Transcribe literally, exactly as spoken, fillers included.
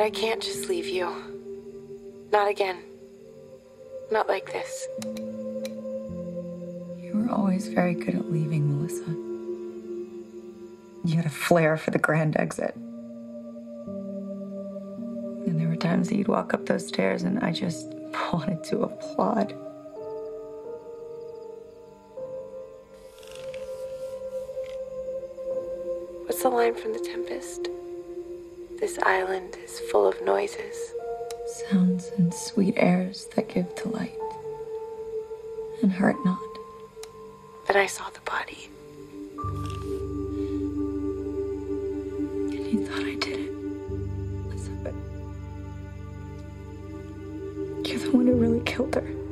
I can't just leave you. Not again. Not like this. You were always very good at leaving, Melissa. You had a flair for the grand exit. And there were times that you'd walk up those stairs and I just wanted to applaud. What's the line from The Tempest? This island is full of noises. Sounds and sweet airs that give delight and hurt not. Then I saw the body. And you thought I did it. Melissa, but you're the one who really killed her.